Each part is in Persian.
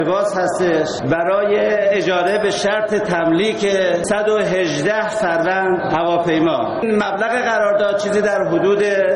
ایرباس هستش برای اجاره به شرط تملیک 118 فروند هواپیما. مبلغ قرارداد چیزی در حدود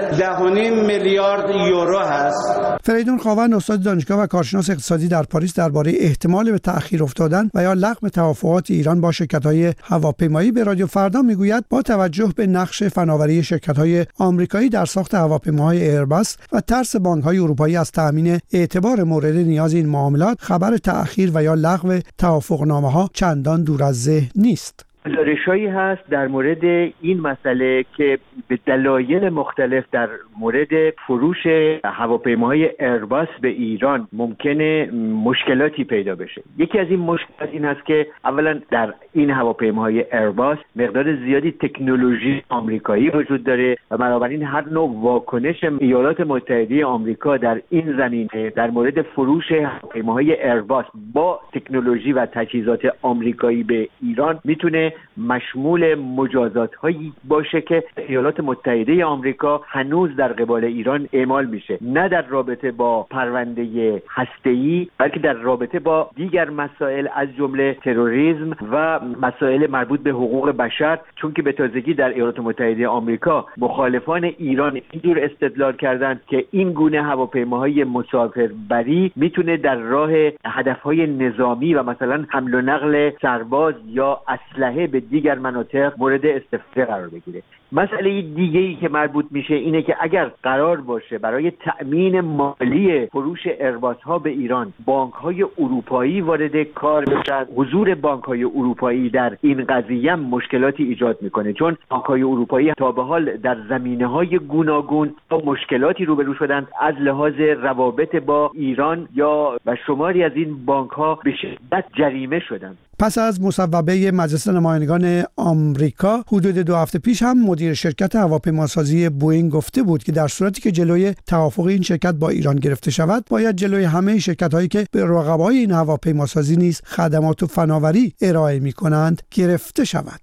10.5 میلیارد یورو هست. فریدون خاوند استاد دانشگاه و کارشناس اقتصادی در پاریس درباره احتمال به تأخیر افتادن و یا لغو توافقات ایران با شرکت‌های هواپیمایی به رادیو فردا میگوید با توجه به نقش فناوری شرکت‌های آمریکایی در ساخت هواپیماهای ایرباس و ترس بانک‌های اروپایی از تأمین اعتبار مورد نیاز این معاملات، خبر تأخیر و یا لغو توافقنامه‌ها چندان دور از ذهن نیست. گزارش‌هایی هست در مورد این مسئله که به دلایل مختلف در مورد فروش هواپیماهای ایرباس به ایران ممکنه مشکلاتی پیدا بشه. یکی از این مشکلات این است که اولا در این هواپیماهای ایرباس مقدار زیادی تکنولوژی آمریکایی وجود داره و بنابراین هر نوع واکنش ایالات متحده آمریکا در این زمینه در مورد فروش هواپیماهای ایرباس با تکنولوژی و تجهیزات آمریکایی به ایران میتونه مشمول مجازات‌هایی باشه که ایالات متحده آمریکا هنوز در قبال ایران اعمال میشه، نه در رابطه با پرونده هسته‌ای بلکه در رابطه با دیگر مسائل از جمله تروریسم و مسائل مربوط به حقوق بشر، چون که به تازگی در ایالات متحده آمریکا مخالفان ایران اینجور استدلال کردند که این گونه هواپیماهای مسافربری میتونه در راه هدفهای نظامی و مثلا حمل و نقل سرباز یا اسلحه به دیگر مناطق مورد استفاده قرار بگیره. مسئله دیگه‌ای که مربوط میشه اینه که اگر قرار باشه برای تأمین مالی فروش ایرباس ها به ایران بانک‌های اروپایی وارد کار بشن، حضور بانک‌های اروپایی در این قضیه مشکلاتی ایجاد میکنه، چون بانک‌های اروپایی تا به حال در زمینه‌های گوناگون با مشکلاتی روبرو شدند از لحاظ روابط با ایران یا و شماری از این بانک‌ها به شدت جریمه شدند. پس از مصوبه مجلس نمایندگان آمریکا حدود 2 هفته پیش هم مدیر شرکت هواپیماسازی بوئینگ گفته بود که در صورتی که جلوی توافق این شرکت با ایران گرفته شود، باید جلوی همه شرکت‌هایی که به رقبای این هواپیماسازی نیز خدمات و فناوری ارائه می‌کنند گرفته شود.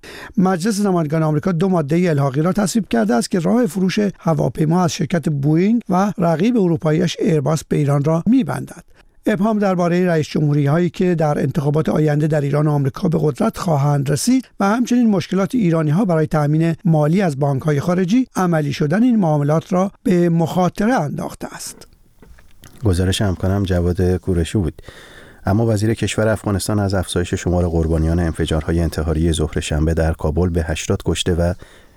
مجلس نمایندگان آمریکا 2 ماده الحاقی را تصویب کرده است که راه فروش هواپیما از شرکت بوئینگ و رقیب اروپاییش ایرباس به ایران را می‌بندد. ابهام درباره رئیس جمهوری هایی که در انتخابات آینده در ایران و آمریکا به قدرت خواهند رسید و همچنین مشکلات ایرانی ها برای تأمین مالی از بانک های خارجی عملی شدن این معاملات را به مخاطره انداخته است. گزارش همکارم جواد کوروشی بود. اما وزیر کشور افغانستان از افزایش شمار قربانیان انفجارهای انتحاری ظهر شنبه در کابل به 80 کشته و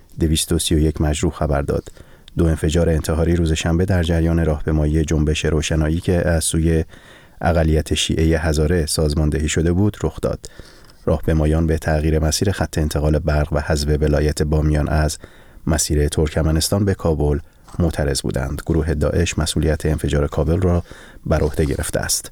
231 مجروح خبر داد. 2 انفجار انتحاری روز شنبه در جریان راهپیمایی جنبش روشنایی که از سوی اقلیت شیعه هزاره سازماندهی شده بود رخ داد. راهپیمایان به تغییر مسیر خط انتقال برق و حذف ولایت بامیان از مسیر ترکمنستان به کابل معترض بودند. گروه داعش مسئولیت انفجار کابل را بر عهده گرفته است.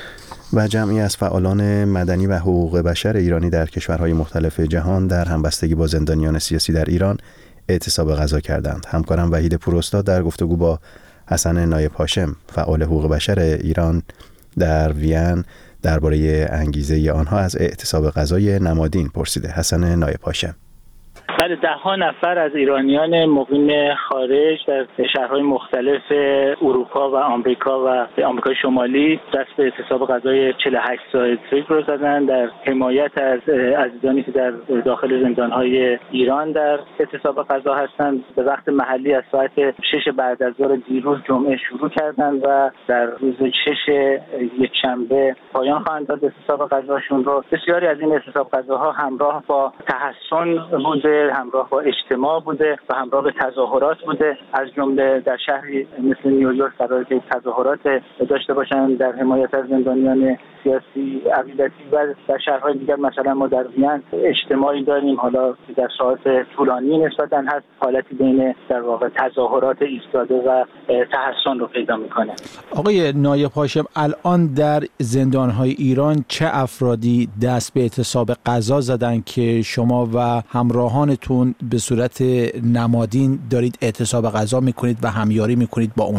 و جمعی از فعالان مدنی و حقوق بشر ایرانی در کشورهای مختلف جهان در همبستگی با زندانیان سیاسی در ایران اعتصاب غذا کردند. همکارم وحید پوراستاد در گفتگو با حسن نایب هاشم فعال حقوق بشر ایران در وین درباره انگیزه آنها از اعتصاب غذای نمادین پرسیده. حسن نایب هاشم: بله، 10 نفر از ایرانیان مقیم خارج در شهرهای مختلف اروپا و آمریکا و آمریکای شمالی دست به اعتصاب غذای 48 ساعته رو زدن در حمایت از عزیزانی که در داخل زندانهای ایران در اعتصاب غذا هستند. به وقت محلی از ساعت 6 بعد از ظهر دیروز جمعه شروع کردند و در روز 6 یکشنبه پایان خواهند داد اعتصاب غذاشون رو. بسیاری از این اعتصاب غذاها همراه با تحسن بوده، همراه با اجتماع بوده و همراه به تظاهرات بوده. از جمله در شهری مثل نیویورک قراره که تظاهرات داشته باشند در حمایت از زندانیان سیاسی عقیدتی و در شهرهای دیگر مثلا ما در وین اجتماعی داریم. حالا در ساعات طولانی نسبتاً هست، حالتی بین در واقع تظاهرات ایستاده و تحسن رو پیدا میکنه. آقای نایب هاشم، الان در زندانهای ایران چه افرادی دست به اعتصاب غذا زدن که شما و همراهانتون به صورت نمادین دارید اعتصاب غذا میکنید و همیاری میکنید با اونها؟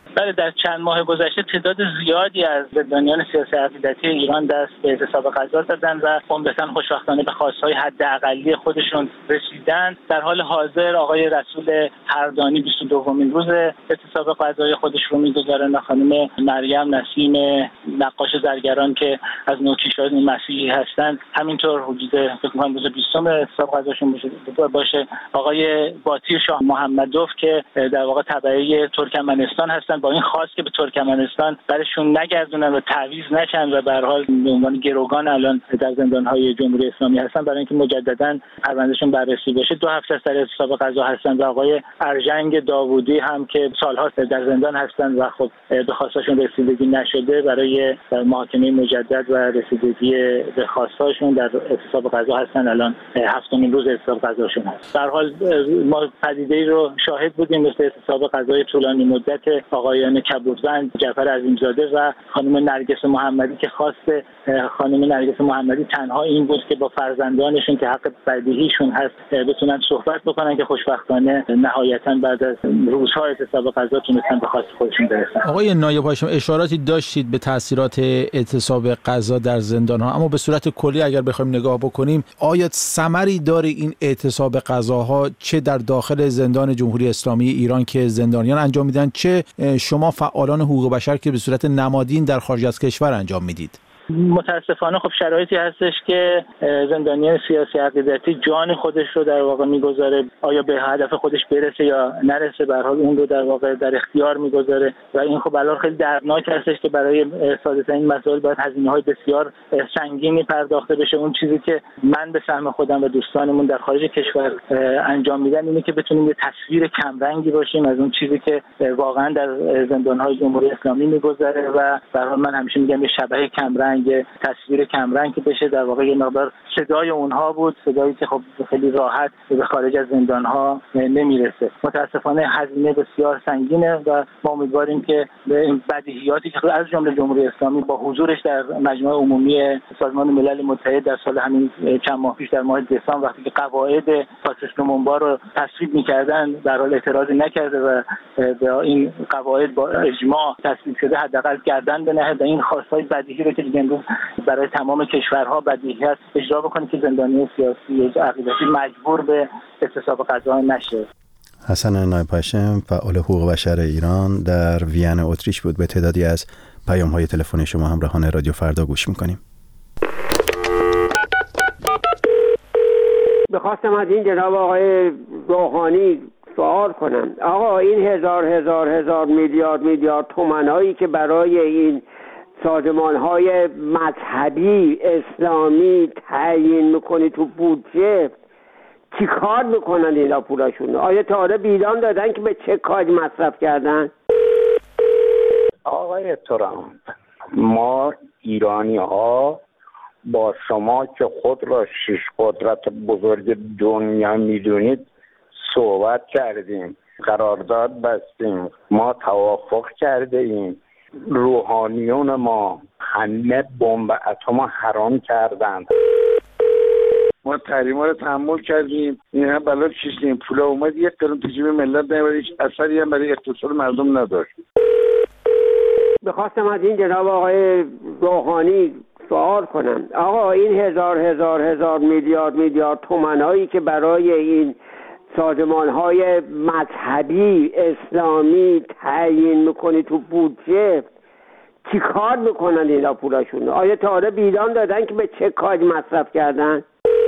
بله، در چند ماه گذشته تعداد زیادی از زندانیان سیاسی عقیدتی ایران دست به اعتصاب غذا زدن و عمدتاً خوشبختانه به خواستهای حداقلی خودشون رسیدن. در حال حاضر آقای رسول هردانی 22مین روز اعتصاب غذای خودش رو می‌گذارن. خانم مریم نسیم نقاش زرگران که از نوکیشان مسیحی هستند همینطور حدود فکر کنم روز 20م اعتصاب غذاشون باشه. آقای باطی شاه محمدوف که در واقع تبعه ترکمنستان هستن با این خواست که به ترکمنستان برشون نگردونن و تعویض نشن و به هر حال به عنوان گروگان الان در زندان‌های جمهوری اسلامی هستن برای اینکه مجددا پروندهشون بررسی بشه. 2 هفته از اعتصاب غذا هستن و آقای ارژنگ داوودی هم که سال‌هاست در زندان هستن و خب به خواستاشون رسیدگی نشده برای محاکمه مجدد و رسیدگی به خواستاشون در اعتصاب غذا هستن. الان 7مین روز اعتصاب غذاشون هست. در حال ما پدیده‌ای رو شاهد بودیم مثل اعتصاب غذای طولانی مدت آقایان کبوتزن، جعفر عظیمزاده و خانم نرگس محمدی که خواست خانم نرگس محمدی تنها این بود که با فرزندانشون که حق بدیهیشون هست بتونن صحبت بکنن که خوشبختانه نهایتاً بعد از روزها اعتصاب غذا تونستن به خواست خودشون برسن. آقای نایب هاشم اشاراتی داشتید به تاثیرات اعتصاب غذا در زندان‌ها، اما به صورت کلی اگر بخوایم نگاه بکنیم آیا ثمری داره این اعتصاب غذاها چه در داخل زندان جمهوری اسلامی ایران که زندانیان انجام میدن، چه شما فعالان حقوق بشر که به صورت نمادین در خارج از کشور انجام میدید؟ متاسفانه خب شرایطی هستش که زندانیان سیاسی عقیدتی جان خودش رو در واقع میگذاره، آیا به هدف خودش برسه یا نرسه به هر حال اون رو در واقع در اختیار میگذاره و این خب الان خیلی دردناک هستش که برای سازش این مسائل باید هزینه‌های بسیار سنگینی پرداخته بشه. اون چیزی که من به سهم خودم و دوستانمون در خارج کشور انجام میدن اینه که بتونیم یه تصویر کمرنگی باشیم از اون چیزی که واقعا در زندان‌های جمهوری اسلامی میگذره و به هر حال من همیشه میگم یه شبح کمرنگ، تصویر کمرنگ که بشه در واقع یه مقدار صدای اونها بود، صدایی که خب خیلی راحت به خارج از زندان‌ها نمیرسه. متاسفانه هزینه بسیار سنگینه و ما امیدواریم که به این بدیهیاتی که از جمله جمهوری اسلامی با حضورش در مجمع عمومی سازمان ملل متحد در سال همین چند ماه پیش در ماه دسامبر وقتی که قواعد پاسش لومونبا رو تصویب می‌کردن در حال اعتراضی نکرده و به این قواعد با اجماع تصویب شده حداقل گردن بنهه و این خواست‌های بدیهی رو که دیگه برای تمام کشورها بدیهی است اجرا بکنه که زندانی سیاسی عقیدتی مجبور به اعتصاب غذا نشه. حسن نایب هاشم فعال حقوق بشر ایران در وین اتریش بود. به تعدادی از پیام‌های تلفنی شما همراهان رادیو فردا گوش می‌کنیم. بخواستم از این جناب آقای روحانی سوال کنم. آقا این هزار میلیارد تومان‌هایی که برای این سازمان‌های مذهبی اسلامی تعیین میکنی تو بودجه چی کار میکنن اینا پولاشون؟ آیا تا حالا بیدان دادن که به چه کاری مصرف کردن؟ آقای ترامپ، ما ایرانی ها با شما که خود را 6 قدرت بزرگ دنیا میدونید صحبت کردیم، قرارداد بستیم، ما توافق کرده ایم. روحانیون ما همه بمب اتم حرام کردند. ما تحریما رو تحمل کردیم، این هم بلد کشیدیم، پولا اومد یک قرون تو جیب ملت نمیاد، هیچ اثری هم برای اقتصاد مردم نداشت. بخواستم از این جناب آقای روحانی سوال کنم. آقا این هزار میلیارد تومان‌هایی که برای این سازمان‌های مذهبی اسلامی تعیین میکنی تو بودجه چی کار میکنن اینا پولاشون؟ آیا تا حالا بیدان دادن که به چه کاری مصرف کردن؟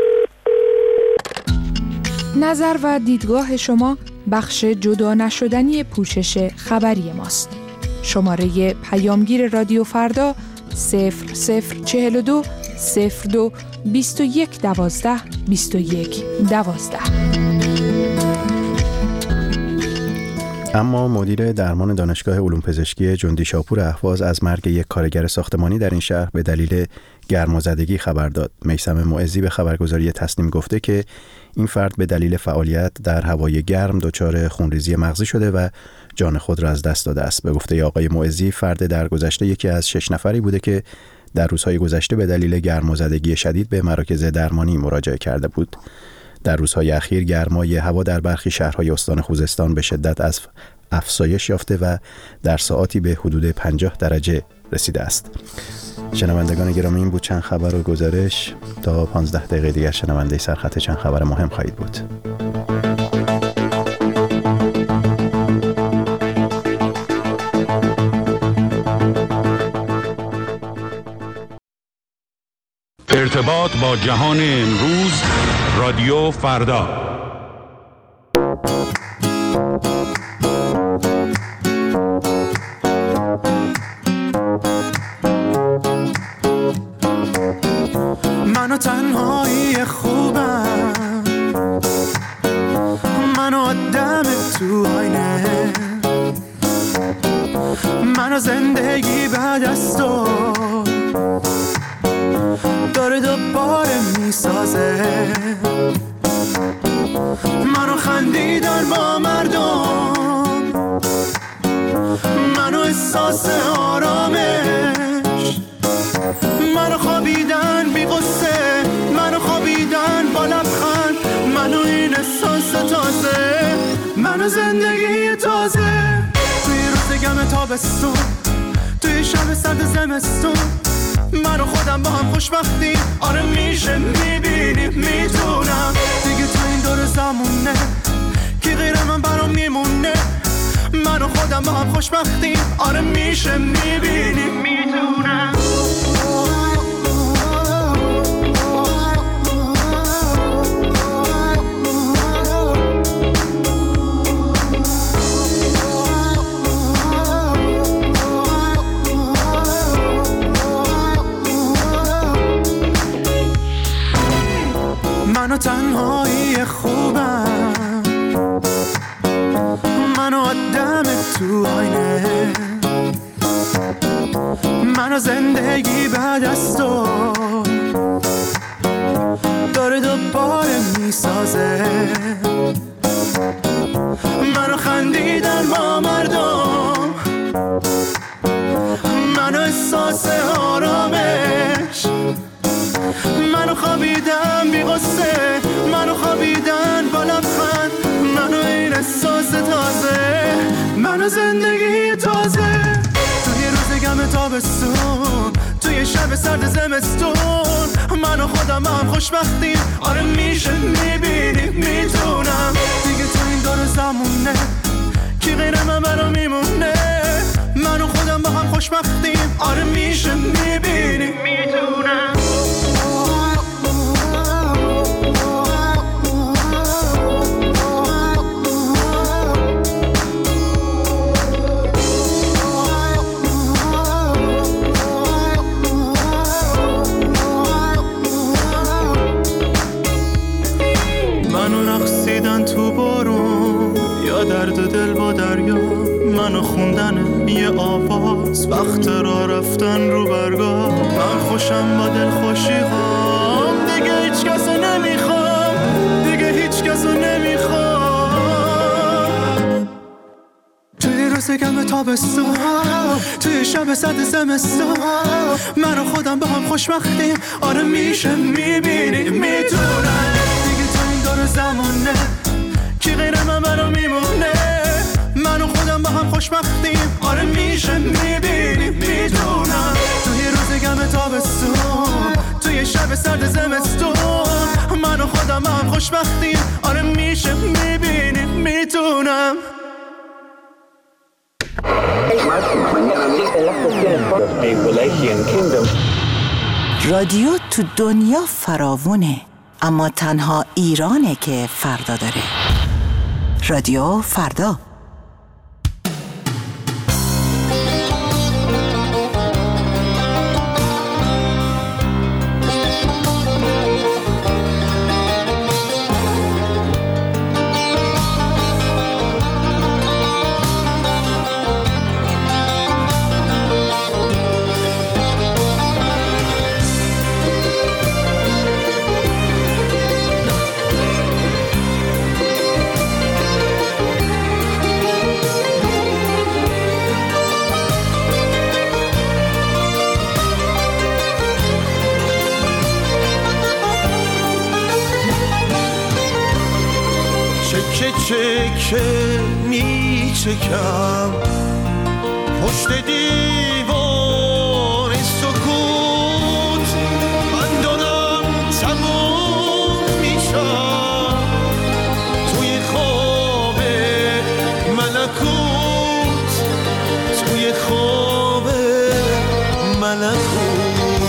نظر و دیدگاه شما بخش جدا نشدنی پوشش خبری ماست. شماره پیامگیر رادیو فردا 0042 02 21 12 21 12. اما مدیر درمان دانشگاه علوم پزشکی جندی شاپور اهواز از مرگ یک کارگر ساختمانی در این شهر به دلیل گرمازدگی خبر داد. میثم معزی به خبرگزاری تسنیم گفته که این فرد به دلیل فعالیت در هوای گرم دچار خونریزی مغزی شده و جان خود را از دست داده است. به گفته آقای معزی، فرد درگذشته یکی از 6 نفری بوده که در روزهای گذشته به دلیل گرمازدگی شدید به مراکز درمانی مراجعه کرده بود. در روزهای اخیر گرمای هوا در برخی شهرهای استان خوزستان به شدت از افزایش یافته و در ساعاتی به حدود 50 درجه رسیده است. شنوندگان گرامی، این بود چند خبر و گزارش. تا 15 دقیقه دیگر شنونده سرخط چند خبر مهم خواهید بود. ارتباط با جهان امروز، رادیو فردا. منو تنهایی خوبم، منو آدم تو آینه، منو زندگی بعد از تو داره دوباره میسازه، منو خندیدن با مردم، منو احساس آرامش، منو خوابیدن بی قصه، منو خوابیدن با لبخند، منو این احساس تازه، منو زندگی تازه. توی روز گم تابستون، توی شب سرد زمستون، من و خودم با هم خوشبختیم. آره میشه، میبینیم، میتونم دیگه تو این دور زمونه کی غیر من برام میمونه. من و خودم با هم خوشبختیم. آره میشه، میبینیم، میتونم. منو تنهایی خوبم، منو آدم تو آینه، منو زندگی بعد از تو داره دوباره میسازه، منو خندیدن با مردم، منو احساس آرامش، منو خوابیدم بی غصه، منو خوابیدن با لبخند، منو این احساس تازه، منو زندگی تازه. توی روز گم تابستون، توی شب سرد زمستون، من و خودم هم خوشبختیم. آره میشه، میبینیم، میتونم دیگه تو این دور زمونه کی غیر من برام میمونه. من و خودم با هم خوشبختیم. آره میشه، میبینیم، میتونم. تو بارون یا درد دل با دریا، منو خوندن یه آواز، وقت را رفتن رو برگاه. من خوشم با دل خوشی هام، دیگه هیچ کسو نمیخوام، دیگه هیچ کسو نمیخوام. توی روز گم تابستون، توی شب سرد زمستون، من و خودم با هم خوشبختیم. آره میشه، میبینیم، میتونم دیگه تو این دور زمونه کی غیر من برام میمونه. من و خودم با هم خوشبختیم. آره میشه، میبینیم، میتونم توی روز گم تابستون، توی شب سرد زمستون، من و خودم با هم خوشبختیم. آره میشه، میبینیم، میتونم. رادیو تو دنیا فراوونه، اما تنها ایرانه که فردا داره. رادیو فردا. چکه چکه میچکم پشت دیوار سکوت من دارم تموم میشم توی خواب ملکوت توی خواب ملکوت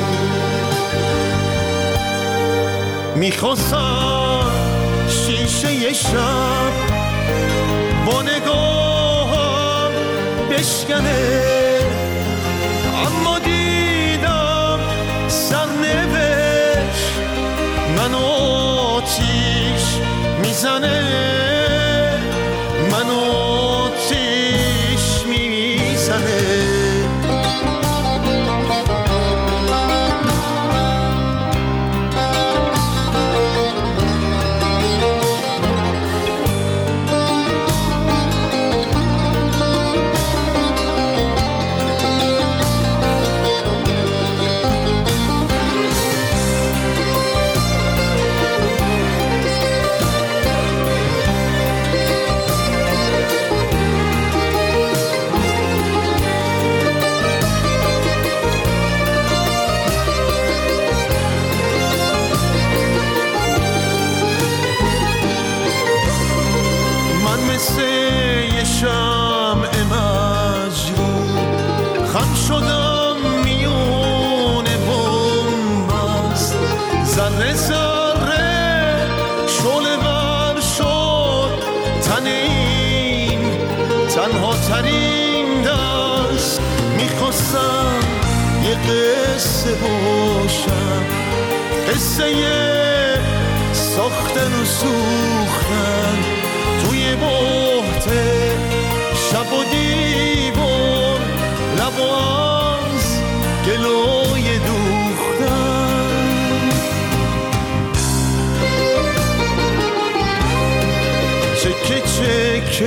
میخواستم شیشه شب با نگاهم بشکنه اما دیدم سرنوشت منو آتیش میزنه منو آتیش میزنه خم شدم میون بومبست ذره ذره شعله ور شد تن این تنها ترین دست میخواستم یه قصه باشم قصه ساختن و سوختن توی بحت شب و دیوار لب از گلوی دوختن چکه چکه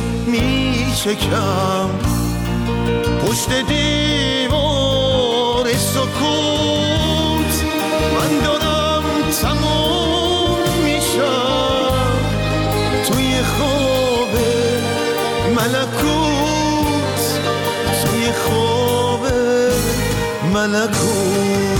میچکم پشت دیوار سکوت من دارم تموم میشم توی خواب ملکوت توی خواب ملکوت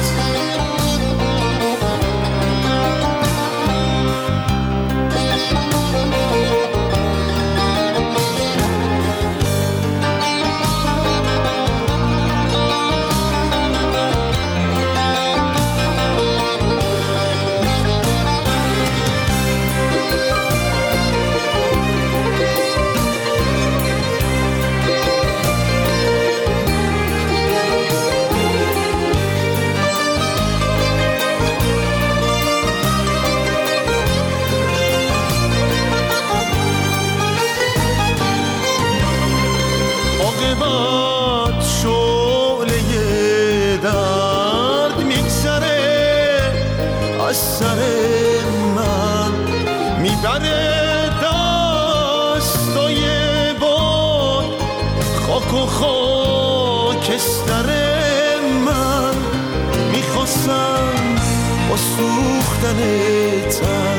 سر من میبره دستای باد خاک و خاکستر من میخواستم با سوختن تن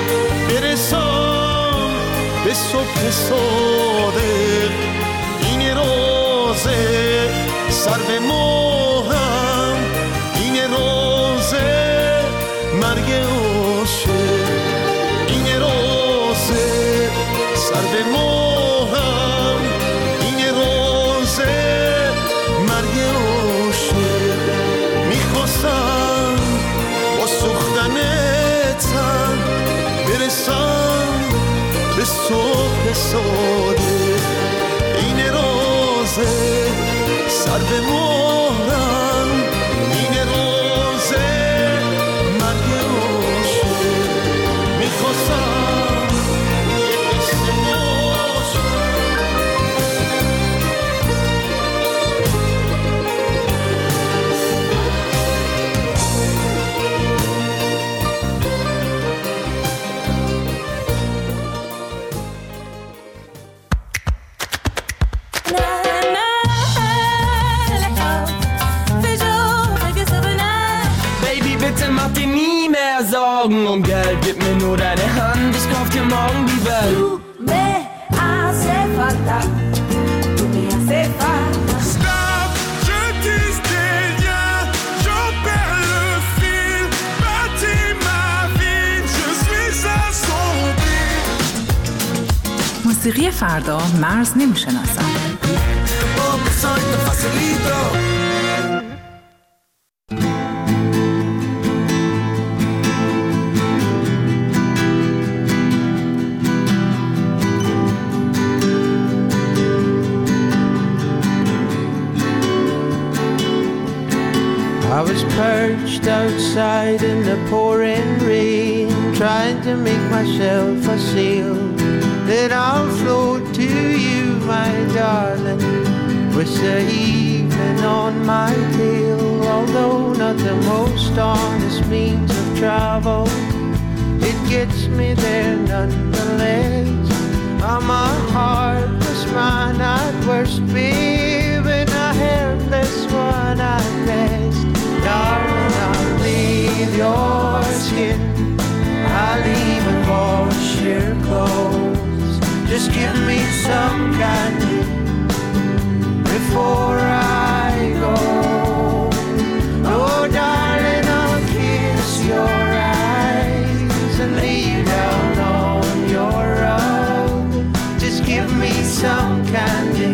برسم به صبح صادق این روزه سر به ماهم این روزه مرگ عاشق این روزه سر به ماهم این روزه مرگ عاشق میخواستم با سوختن تن برسم به صبح صادق این روزه سر به ماهم این روزه Sorgen um Geld, gib mir nur deine Hand. Ich kauf que m'en libère. Tu me hace falta, tu me hace falta. Stop, je tisse des liens, j'en perds le fil. Bâtis ma vie, je suis assombri. موسیقی فردا مرز نمیشناسد. I was perched outside in the pouring rain, trying to make myself a sail that I'll float to you, my darling, with the evening on my tail. Although not the most honest means of travel, it gets me there nonetheless. I'm a heartless man at worst, babe, and a helpless one at best. Darling, I'll leave your skin, I'll even wash your clothes. Just give me some candy before I go. Oh, darling, I'll kiss your eyes and lay you down on your rug. Just give me some candy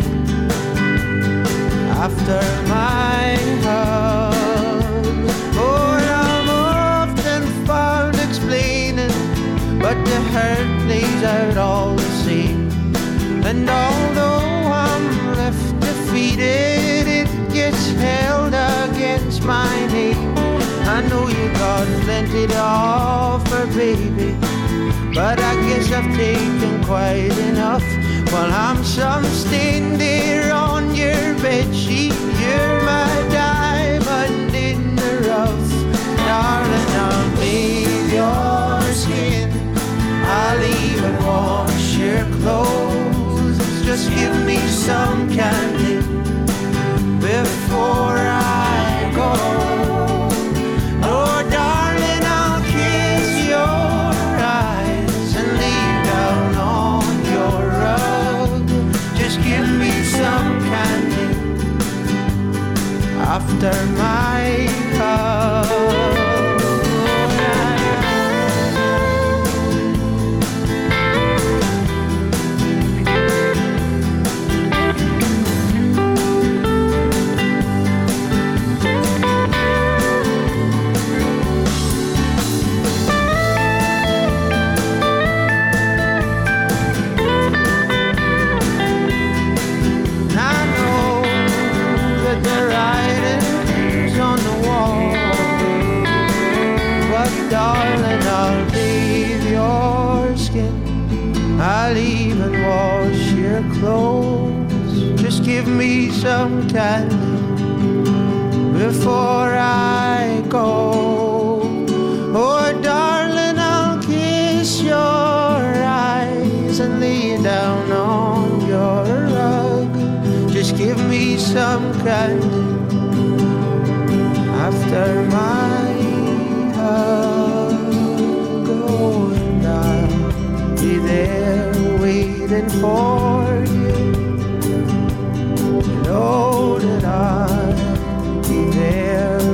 after my hug. Oh, I'm often found explaining, but the hurt plays out all the same. And although I'm left defeated, it gets held against my name. I know you got plenty to offer, baby, but I guess I've taken quite enough. While I'm some stain there on your bedsheet, you're my diamond in the rough. Darling, I'll bathe your skin, I'll even wash your clothes. Just give me some candy before I go. Oh, darling, I'll kiss your eyes and lay down on your rug. Just give me some candy after my hug. Darling, I'll bathe your skin, I'll even wash your clothes. Just give me some candy before I go. Oh, darling, I'll kiss your eyes and lay down on your rug. Just give me some candy after my and I'll be there waiting for you. You know that I'll be there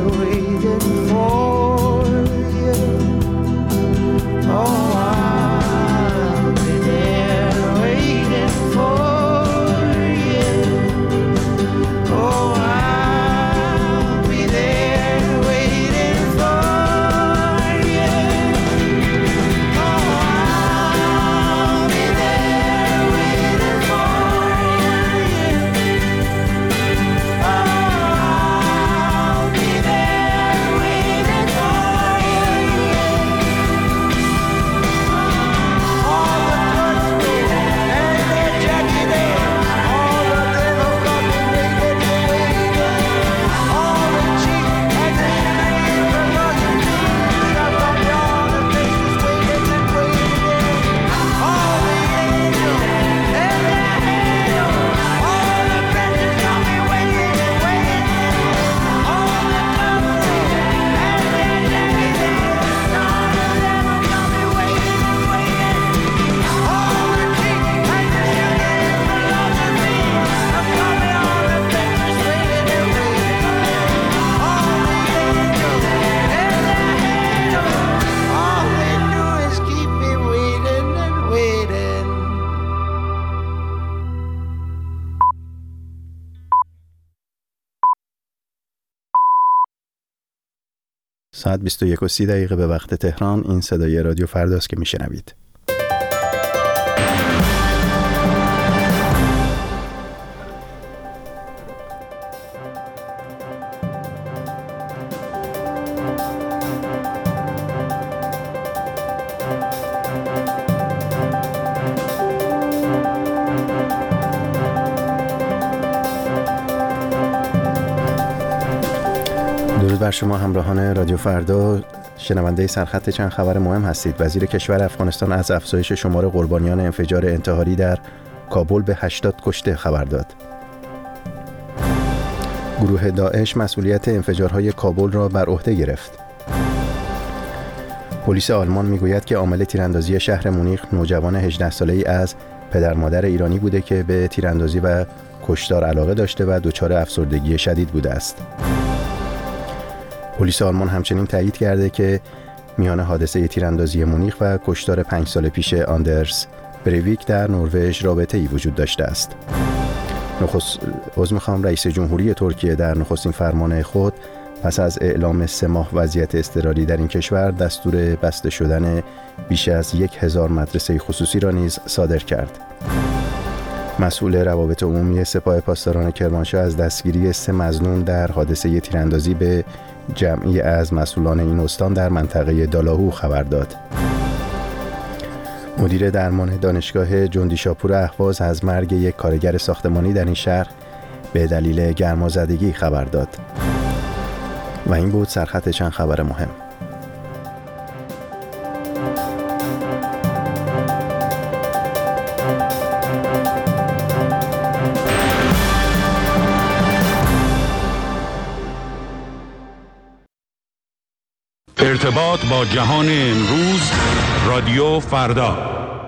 ساعت 21:30 به وقت تهران. این صدای رادیو فرداست که میشنوید. درود بر شما همراهان رادیو فردا، شنونده سرخط چند خبر مهم هستید. وزیر کشور افغانستان از افزایش شمار قربانیان انفجار انتحاری در کابل به 80 کشته خبر داد. گروه داعش مسئولیت انفجارهای کابل را بر عهده گرفت. پلیس آلمان میگوید که عامل تیراندازی شهر مونیخ نوجوان 18 ساله‌ای از پدر مادر ایرانی بوده که به تیراندازی و کشتار علاقه داشته و دچار افسردگی شدید بوده است. پلیس آلمان همچنین تایید کرده که میان حادثه تیراندازی مونیخ و کشتار 5 سال پیش آندرس بریویک در نروژ رابطه‌ای وجود داشته است. رئیس جمهوری ترکیه در نخستین فرمان خود پس از اعلام 3 ماه وضعیت اضطراری در این کشور دستور بسته شدن بیش از 1000 مدرسه خصوصی را نیز صادر کرد. مسئول روابط عمومی سپاه پاسداران کرمانشاه از دستگیری 3 مظنون در حادثه تیراندازی به جمعی از مسئولان این استان در منطقه دالاهو خبر داد. مدیر درمان دانشگاه جندیشاپور اهواز از مرگ یک کارگر ساختمانی در این شهر به دلیل گرمازدگی خبر داد. و این بود سرخط چند خبر مهم. ارتباط با جهان امروز، رادیو فردا.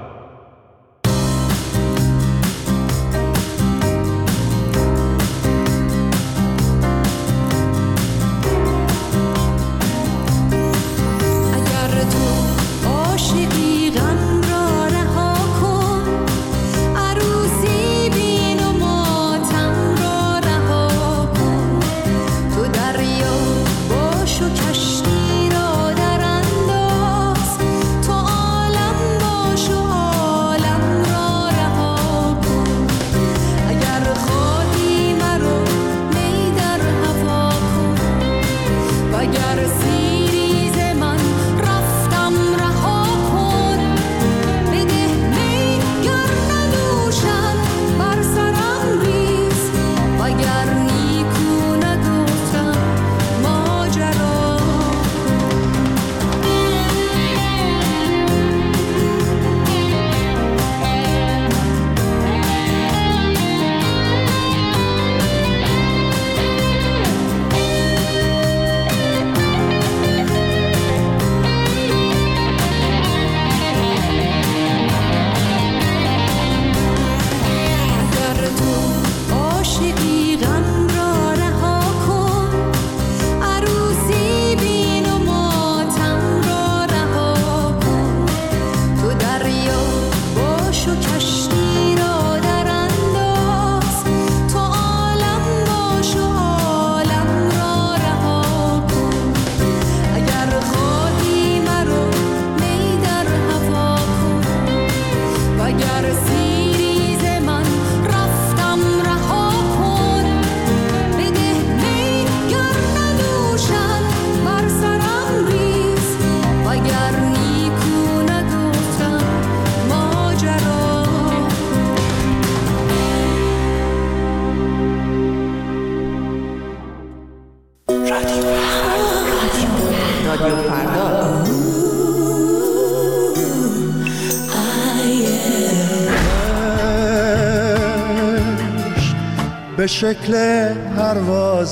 به شکل پرواز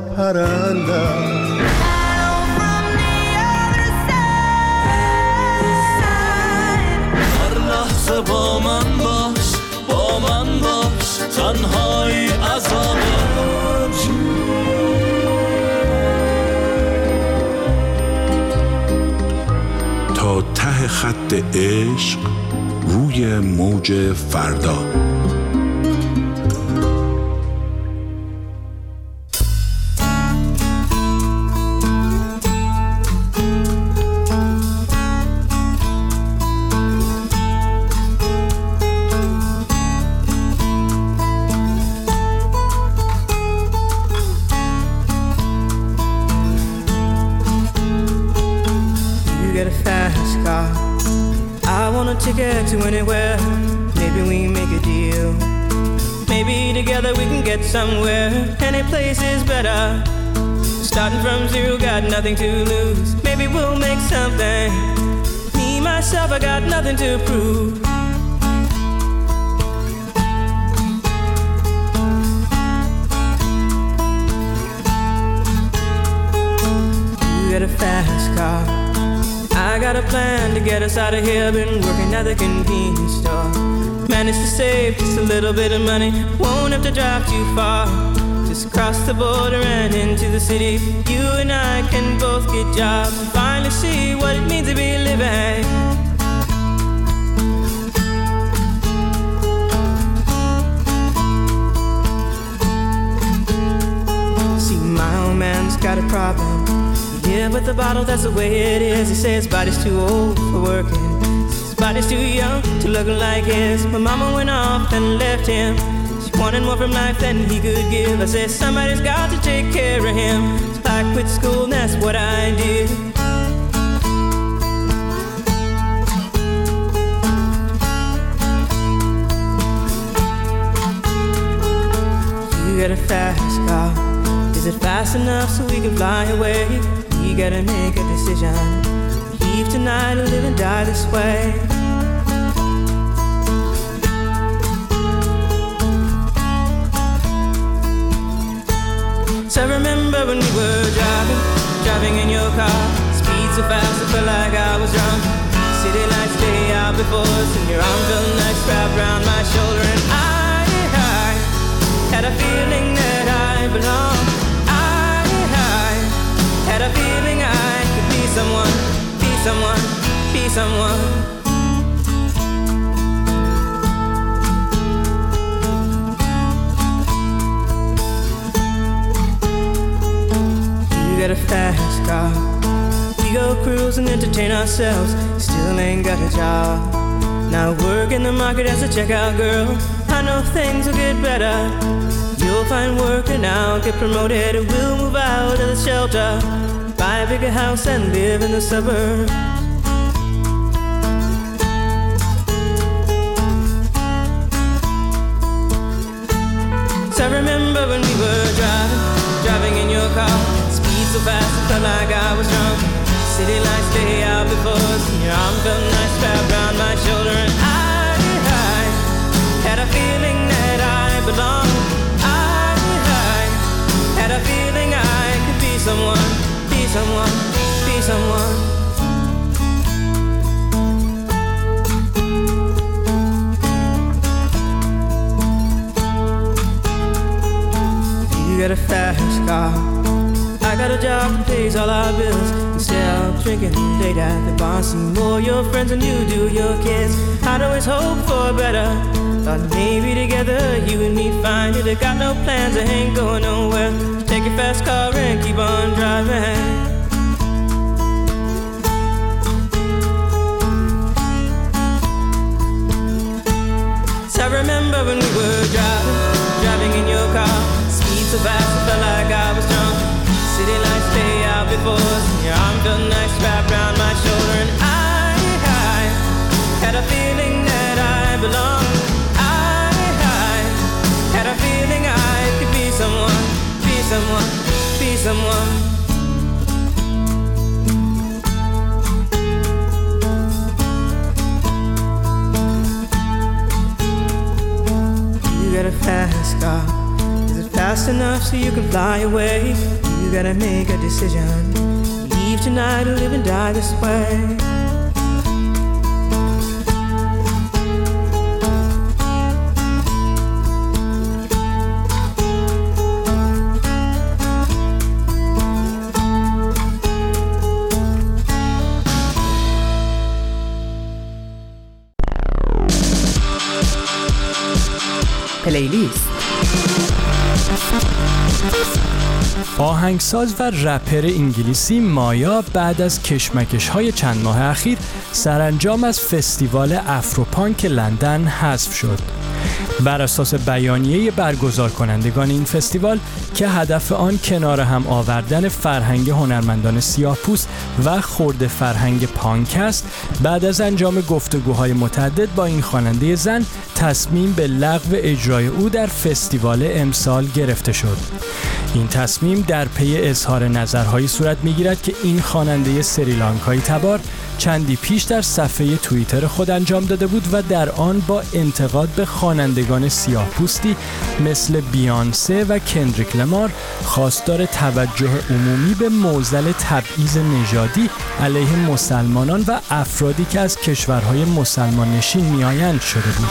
پرنده هر لحظه با من باش تنهایی عذابه تا ته خط عشق روی موج فردا. get a fast car. I want a ticket to anywhere. Maybe we make a deal. Maybe together we can get somewhere. Any place is better. Starting from zero, got nothing to lose. Maybe we'll make something. Me, myself, I got nothing to prove. You get a fast car. I got a plan to get us out of here. Been working at the convenience store. Managed to save just a little bit of money. Won't have to drive too far. Just cross the border and into the city. You and I can both get jobs and finally see what it means to be living. See, my old man's got a problem. Yeah, with the bottle, that's the way it is. He says his body's too old for working. His body's too young to look like his. My mama went off and left him. She wanted more from life than he could give. I said somebody's got to take care of him. So I quit school and that's what I did. You get a fast car. Is it fast enough so we can fly away? We gotta make a decision. Leave tonight or live and die this way. So I remember when we were driving in your car. Speed so fast I felt like I was drunk. City lights stay out before us, and your arm felt nice wrapped around my shoulder. And I had a feeling that I belonged. Had a feeling I could be someone, be someone, be someone. You got a fast car. We go cruise and entertain ourselves. Still ain't got a job. Now work in the market as a checkout girl. I know things will get better. You'll find work and I'll get promoted. We'll move out of the shelter, buy a bigger house and live in the suburbs. So I remember when we were driving in your car. Speed so fast I felt like I was drunk. City lights stay out before us, and your arm felt nice wrapped around my shoulder. And I had a feeling that I belonged. Had a feeling I could be someone, be someone, be someone. You got a fast car. I got a job that pays all our bills. Instead of drinking late at the bar, see more your friends than you do your kids. I'd always hope for better. Thought maybe together you and me find it. I got no plans, I ain't going nowhere. Take your fast car and keep on driving. So I remember when we were driving in your car. Speed so fast I felt like I was drunk. City lights stay out before us, and your arm felt nice wrapped around my shoulder. And I had a feeling that I belonged. Had a feeling I could be someone, be someone, be someone. You got a fast car. Is it fast enough so you can fly away? You gotta make a decision. Leave tonight or live and die this way. پلیلیست آهنگساز و رپر انگلیسی مایا بعد از کشمکش‌های چند ماه اخیر سرانجام از فستیوال افروپانک لندن حذف شد. بر اساس بیانیه برگزار کنندگان این فستیوال که هدف آن کنار هم آوردن فرهنگ هنرمندان سیاه‌پوست و خرد فرهنگ پانک است، بعد از انجام گفتگوهای متعدد با این خواننده زن تصمیم به لغو اجرای او در فستیوال امسال گرفته شد. این تصمیم در پی اظهار نظرهایی صورت می‌گیرد که این خواننده سریلانکایی تبار چندی پیش در صفحه توییتر خود انجام داده بود و در آن با انتقاد به خوانندگان سیاه‌پوستی مثل بیانسه و کندریک لمار خواستار توجه عمومی به معضل تبعیض نژادی علیه مسلمانان و افرادی که از کشورهای مسلمان نشین میآیند شده بود.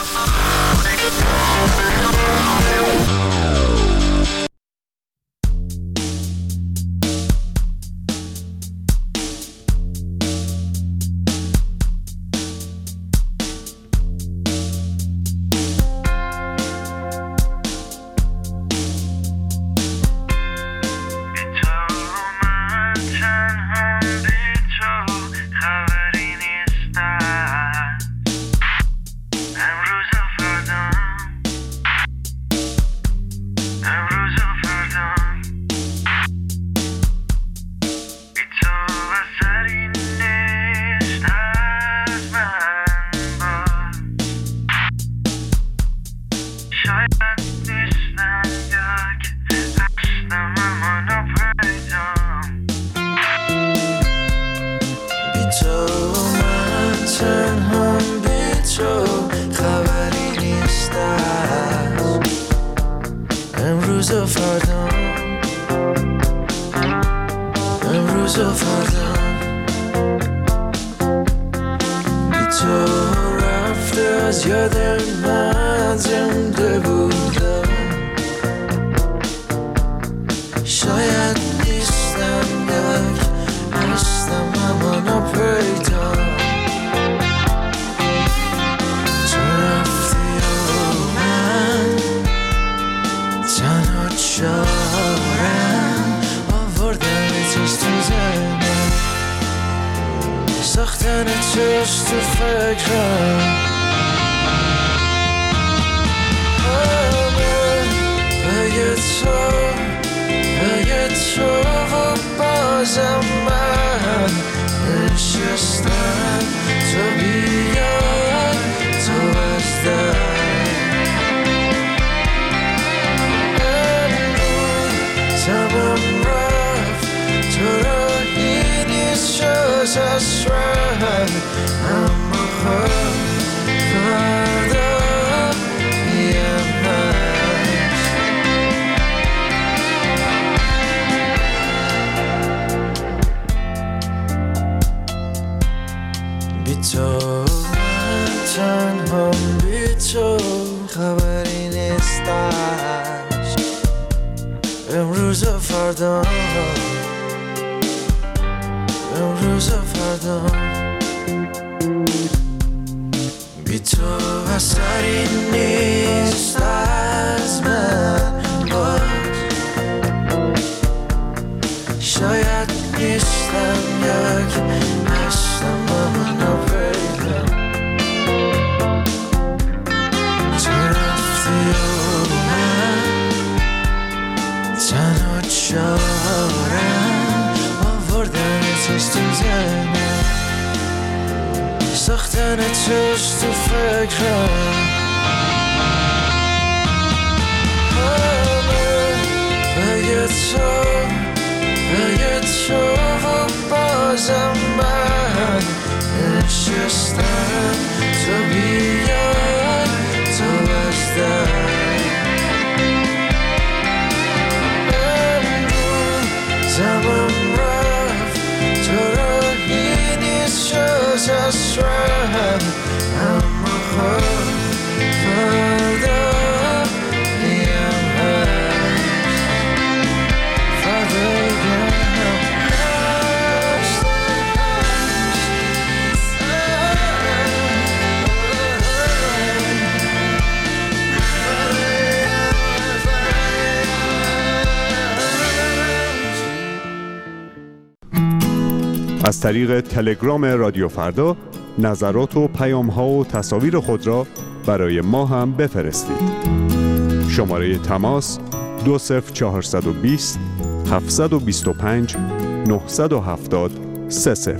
از طریق تلگرام رادیو فردا نظرات و پیام‌ها و تصاویر خود را برای ما هم بفرستید. شماره تماس 20420 725 970 30.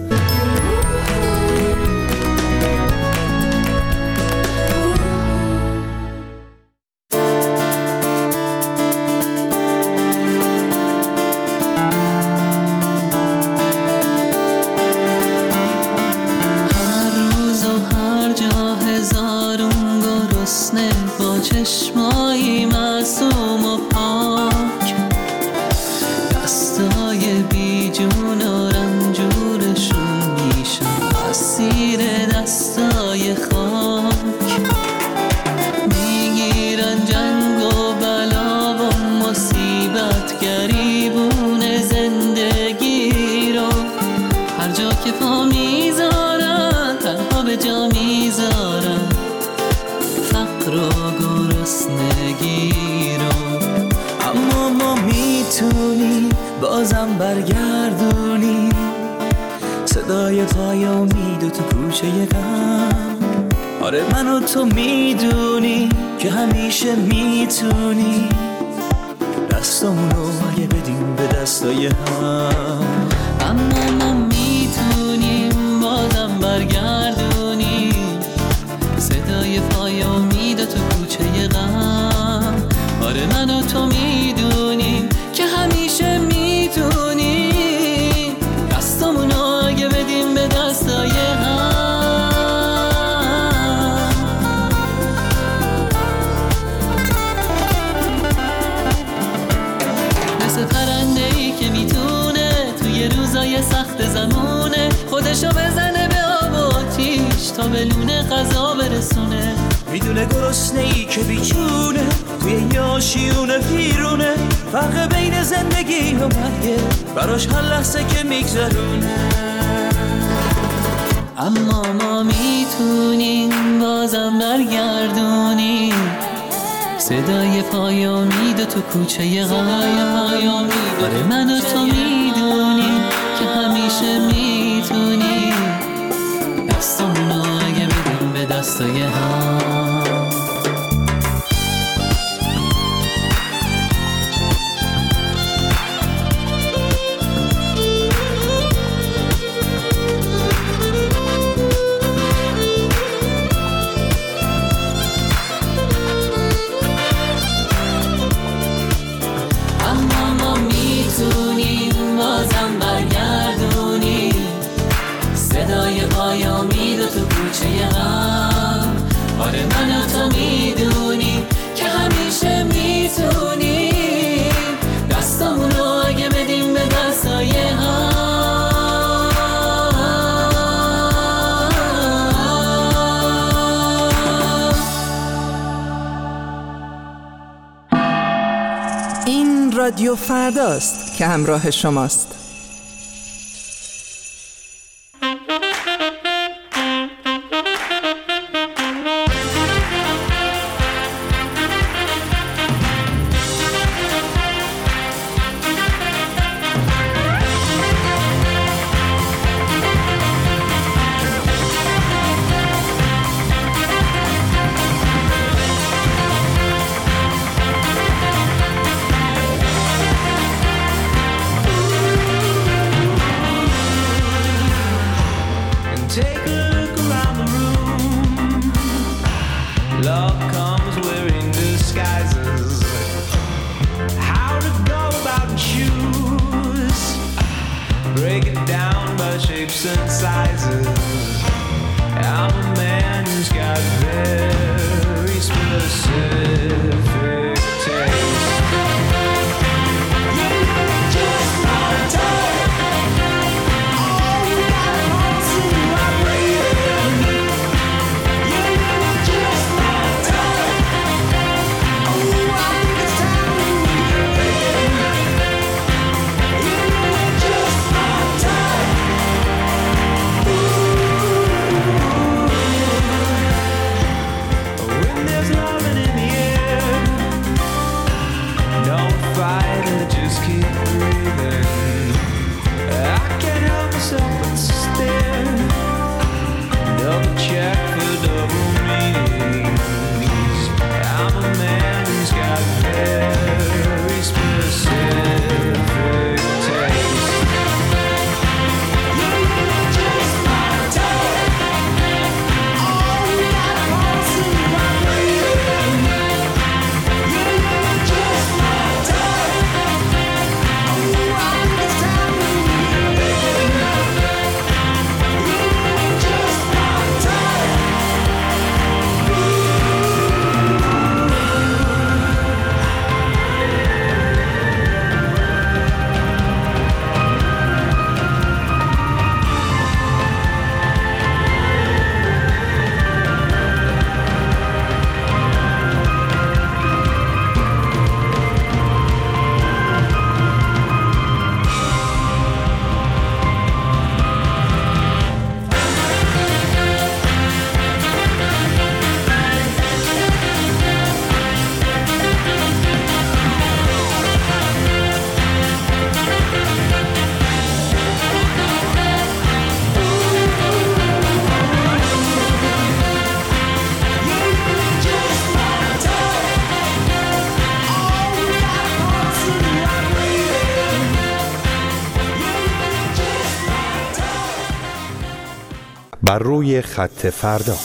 چشمایی معصوم و پاک، دستای بی جون و رنجورشون میشن اسیر دستای خاک، میگیرن جنگ و بلا و مصیبت گریبون زندگی رو، هر جا که پا میذارن تنها به جا میذارن فقر و گرسنگی رو. اما ما میتونیم بازم برگردونیم صدای پای امید و تو کوچه غم. آره من و تو میدونی که همیشه میتونی دستامونو اگه بدیم به دستای هم. اما ما میتونیم بازم برگردونیم صدای پای امید و تو کوچه غم. آره من و تو میدونیم که همیشه میتونیم دستامونو اگه بدیم به دستای هم. مثل پرنده‌ای که میتونه توی روزای سخت زمونه خودشو بزنه به آب و آتیش تا به لونه غذا برسونه. میدونه گرسنه‌ای که بیچونه توی یاشیونه پیرونه، فرق بین زندگی و مرگه براش هر لحظه که میگذرونه. اما ما میتونیم بازم برگردونیم صدای پای امید و تو کوچه غم. آره من و تو میدونیم که همیشه میتونیم دستامونو اگه بدیم به دستای هم. صدای پای امید و تو کوچه غم. آره من و تو میدونیم که همیشه میتونیم دستامونو اگه بدیم به دستای هم. این رادیو فرداست که همراه شماست. بر روی خط فردا.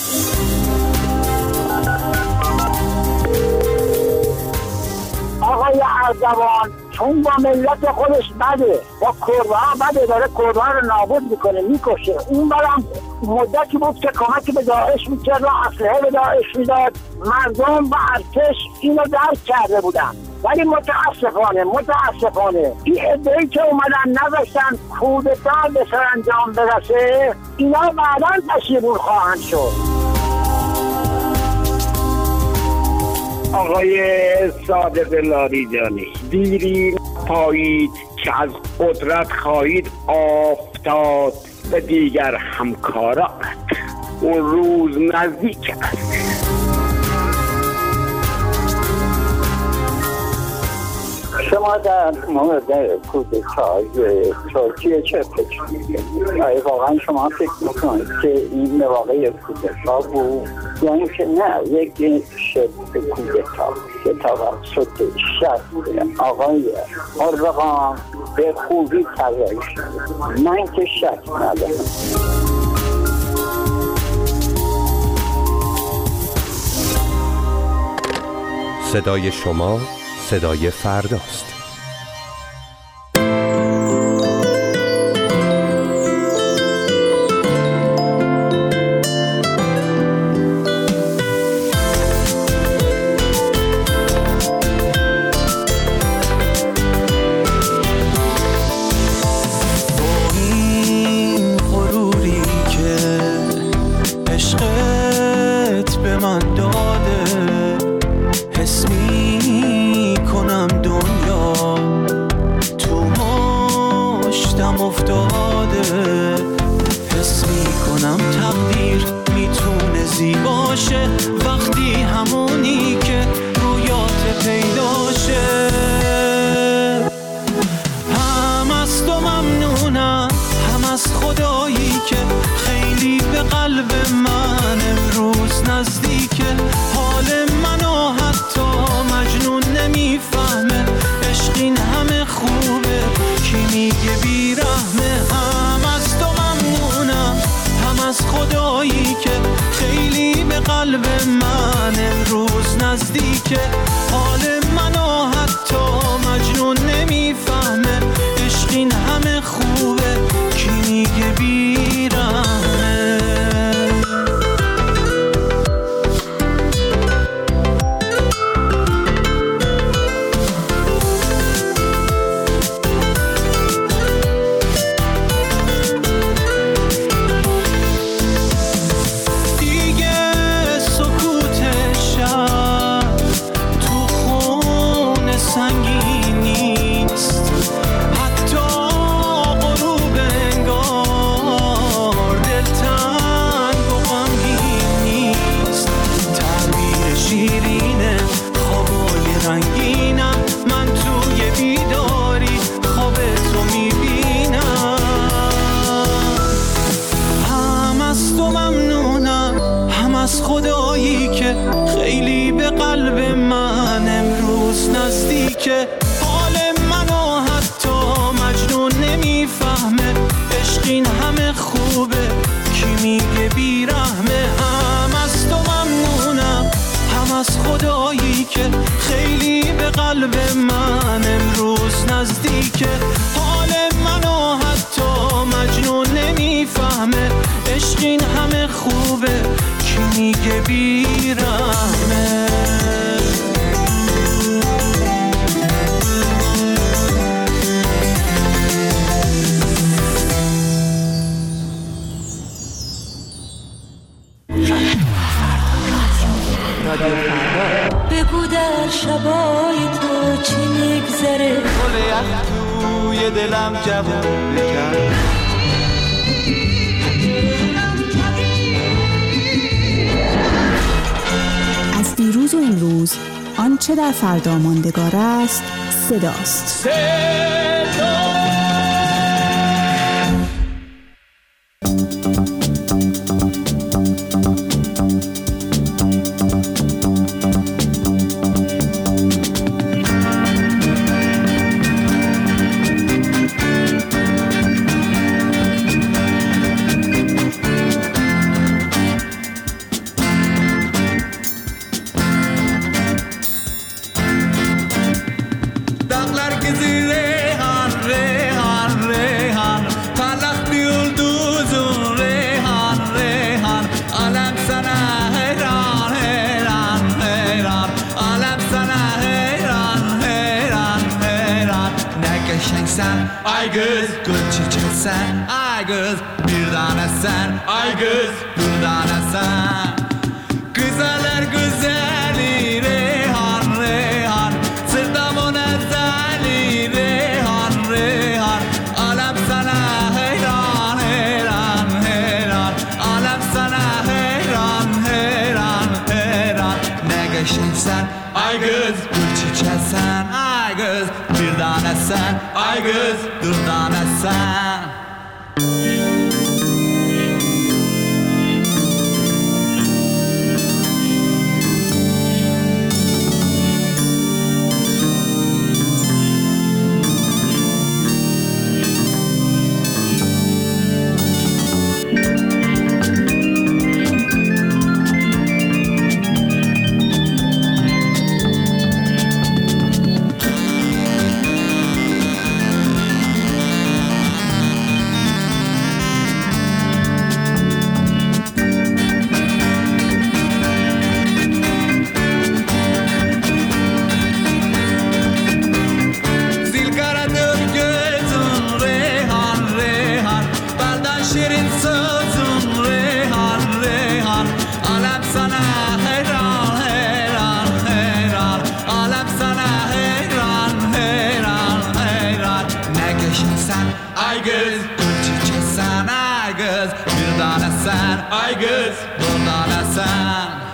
آقای اردوان چون با ملت خودش بده، با کردها بده، داره کردها رو نابود میکنه، میکشه. اون برم مدتی بود که کمکی به داعش میکرد و اسلحه به داعش میداد، مردم و ارتش اینو درک کرده بودن. ولی متاسفانه این عده‌ای که اومدن نذاشتن کودتا به سرانجام برسه، اینا بعداً پشیمون خواهند شد. آقای صادق لاریجانی، دیری پایید که از قدرت خواهید افتاد به دیگر همکارانت، اون روز نزدیک است. شما در مورد کودتای ترکیه چه فکر می‌کنید؟ آیا واقعا شما فکر می‌کنید که این مواقع کودتا بود یا اینکه نه یک شبه کودتا که توسط شخص آقای اردوغان به خوبی طراحی شده؟ من که شک ندارم. صدای شما صدای فرداست. بگو در شبای تو چی میگذره، گل یخ توی دلم جوون بکن. از دیروز و امروز آنچه در فردا ماندگار است صداست. ay kız gül çiçeksen, ay kız bir tanesen, ay kız bir tanesen. Güzeller güzeli Reyhan Reyhan, sırtımın ezeli Reyhan Reyhan. Alem sana heyran heyran heyran, alem sana heyran heyran heyran. Ne geçinsen ay kız gül çiçeksen, ay kız bir tanesen, ay kız bir tanesen. Ay kız gül çiçeksen, ay kız bir tanesen, ay kız bir tanesen.